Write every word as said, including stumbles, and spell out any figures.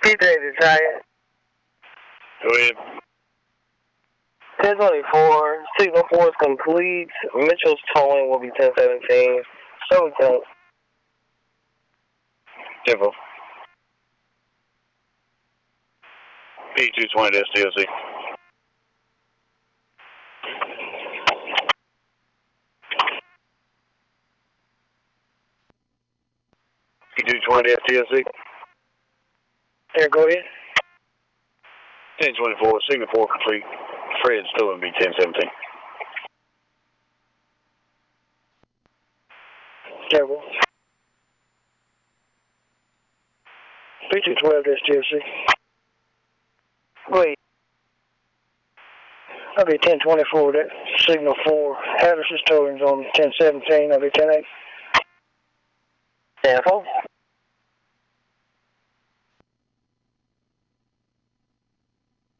P three retired. Go ahead. ten twenty-four, signal four is complete. Mitchell's towing will be ten seventeen. So we can. Tempo. P two twenty to S T L C. P two twenty to S T L C. There, go ahead. ten twenty-four, signal four complete. Fred's still going to be ten seventeen. Terrible. P two twelve to S T L C. Wait. I'll be ten twenty-four to signal four. Harris's towing's on ten seventeen. I'll be ten eight. ten four.